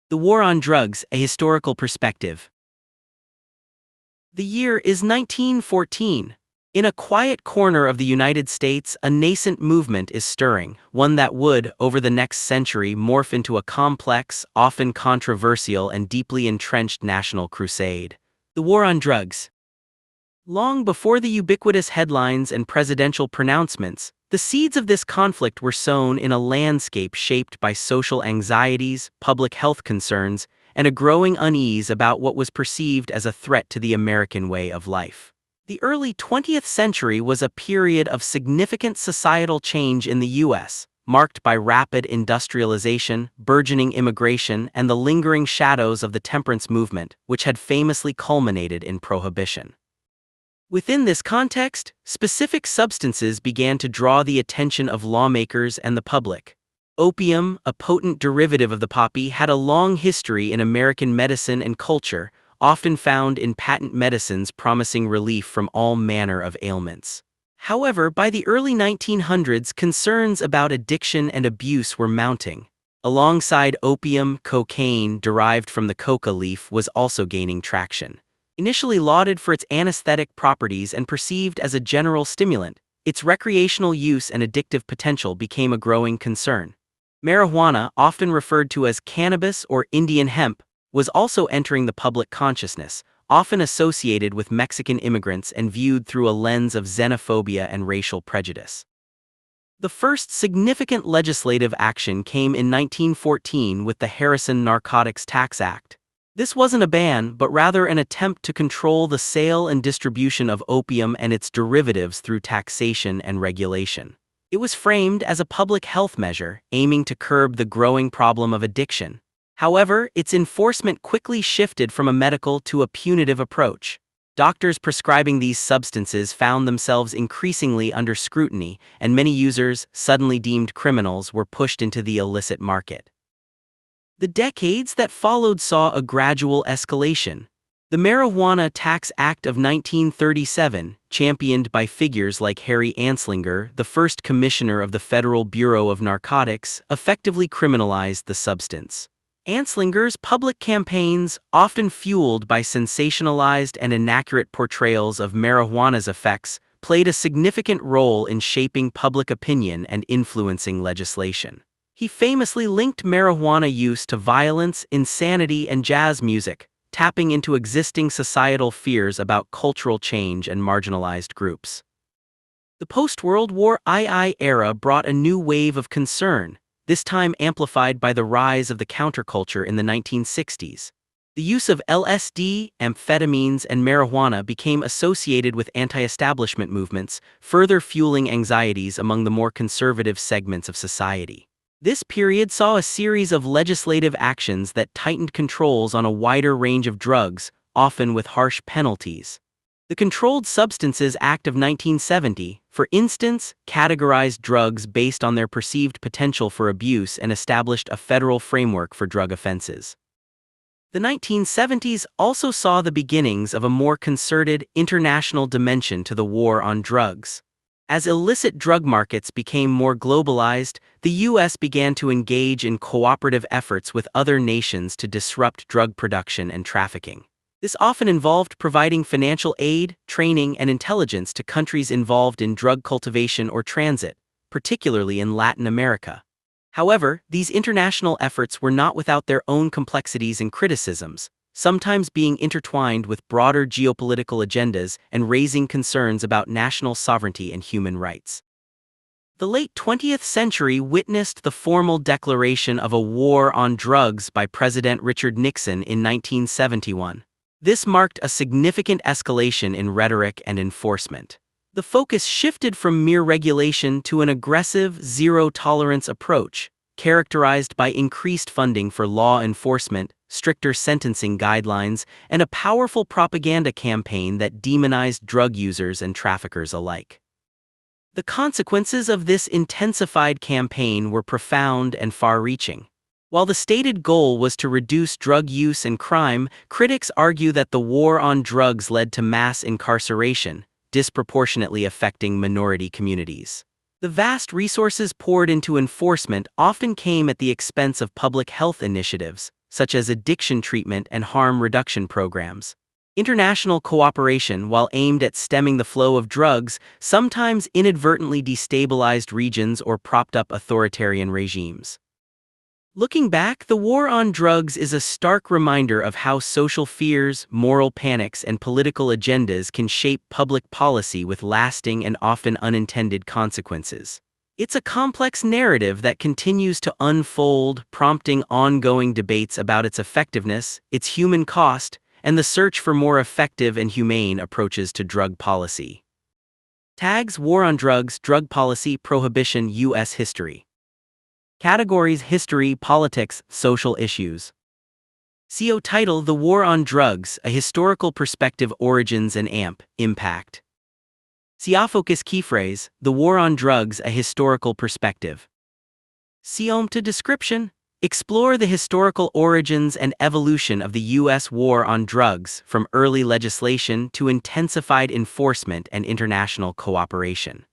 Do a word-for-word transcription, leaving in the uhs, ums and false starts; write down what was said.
The War on Drugs, A Historical Perspective. The year is nineteen fourteen. In a quiet corner of the United States, a nascent movement is stirring, one that would, over the next century, morph into a complex, often controversial and deeply entrenched national crusade. The War on Drugs. Long before the ubiquitous headlines and presidential pronouncements, the seeds of this conflict were sown in a landscape shaped by social anxieties, public health concerns, and a growing unease about what was perceived as a threat to the American way of life. The early twentieth century was a period of significant societal change in the U S, marked by rapid industrialization, burgeoning immigration, and the lingering shadows of the temperance movement, which had famously culminated in prohibition. Within this context, specific substances began to draw the attention of lawmakers and the public. Opium, a potent derivative of the poppy, had a long history in American medicine and culture, often found in patent medicines promising relief from all manner of ailments. However, by the early nineteen hundreds, concerns about addiction and abuse were mounting. Alongside opium, cocaine, derived from the coca leaf, was also gaining traction. Initially lauded for its anesthetic properties and perceived as a general stimulant, its recreational use and addictive potential became a growing concern. Marijuana, often referred to as cannabis or Indian hemp, was also entering the public consciousness, often associated with Mexican immigrants and viewed through a lens of xenophobia and racial prejudice. The first significant legislative action came in nineteen fourteen with the Harrison Narcotics Tax Act. This wasn't a ban, but rather an attempt to control the sale and distribution of opium and its derivatives through taxation and regulation. It was framed as a public health measure, aiming to curb the growing problem of addiction. However, its enforcement quickly shifted from a medical to a punitive approach. Doctors prescribing these substances found themselves increasingly under scrutiny, and many users, suddenly deemed criminals, were pushed into the illicit market. The decades that followed saw a gradual escalation. The Marijuana Tax Act of nineteen thirty-seven, championed by figures like Harry Anslinger, the first commissioner of the Federal Bureau of Narcotics, effectively criminalized the substance. Anslinger's public campaigns, often fueled by sensationalized and inaccurate portrayals of marijuana's effects, played a significant role in shaping public opinion and influencing legislation. He famously linked marijuana use to violence, insanity, and jazz music, tapping into existing societal fears about cultural change and marginalized groups. The post-World War two era brought a new wave of concern, this time amplified by the rise of the counterculture in the nineteen sixties. The use of L S D, amphetamines, and marijuana became associated with anti-establishment movements, further fueling anxieties among the more conservative segments of society. This period saw a series of legislative actions that tightened controls on a wider range of drugs, often with harsh penalties. The Controlled Substances Act of nineteen seventy, for instance, categorized drugs based on their perceived potential for abuse and established a federal framework for drug offenses. The nineteen seventies also saw the beginnings of a more concerted, international dimension to the war on drugs. As illicit drug markets became more globalized, the U S began to engage in cooperative efforts with other nations to disrupt drug production and trafficking. This often involved providing financial aid, training, and intelligence to countries involved in drug cultivation or transit, particularly in Latin America. However, these international efforts were not without their own complexities and criticisms, sometimes being intertwined with broader geopolitical agendas and raising concerns about national sovereignty and human rights. The late twentieth century witnessed the formal declaration of a war on drugs by President Richard Nixon in nineteen seventy-one. This marked a significant escalation in rhetoric and enforcement. The focus shifted from mere regulation to an aggressive, zero-tolerance approach, characterized by increased funding for law enforcement, stricter sentencing guidelines, and a powerful propaganda campaign that demonized drug users and traffickers alike. The consequences of this intensified campaign were profound and far-reaching. While the stated goal was to reduce drug use and crime, critics argue that the war on drugs led to mass incarceration, disproportionately affecting minority communities. The vast resources poured into enforcement often came at the expense of public health initiatives, such as addiction treatment and harm reduction programs. International cooperation, while aimed at stemming the flow of drugs, sometimes inadvertently destabilized regions or propped up authoritarian regimes. Looking back, the war on drugs is a stark reminder of how social fears, moral panics, and political agendas can shape public policy with lasting and often unintended consequences. It's a complex narrative that continues to unfold, prompting ongoing debates about its effectiveness, its human cost, and the search for more effective and humane approaches to drug policy. Tags: War on Drugs, Drug Policy, Prohibition, U S History. Categories: History, Politics, Social Issues. C O Title: The War on Drugs, A Historical Perspective, Origins and A M P, Impact. C O Focus Keyphrase: The War on Drugs, A Historical Perspective. C O M P to Description: Explore the historical origins and evolution of the U S war on drugs, from early legislation to intensified enforcement and international cooperation.